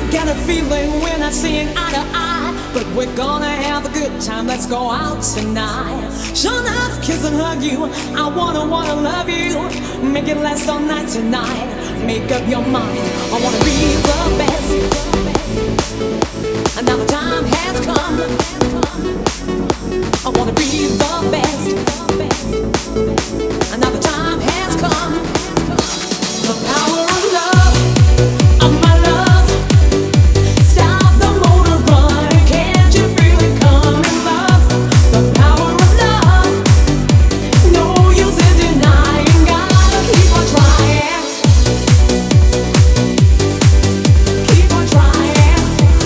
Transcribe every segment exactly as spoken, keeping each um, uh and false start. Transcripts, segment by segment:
Got a feeling we're not seeing eye to eye, but we're gonna have a good time. Let's go out tonight. Sure enough, kiss and hug you. I wanna, wanna love you. Make it last all night tonight. Make up your mind. I wanna be the best. And now the time has come. I wanna be the best. And now the time has come. The power of love, of my love. Stop the motor running. Can't you feel it coming, love? The power of love. No use in denying. Gotta keep on trying. Keep on trying.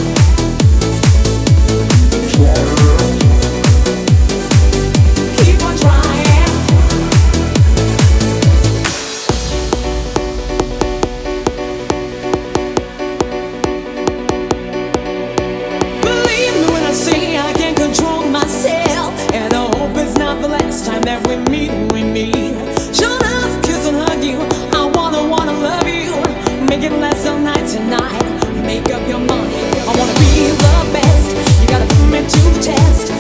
Keep on trying. Believe me when I say I can't control myself, and I hope it's not the last time that we meet, we meet. Sure enough, kiss and hug you. I wanna, wanna love you. Make it last all night tonight. Make up your mind. I wanna be the best. You gotta put me to the test.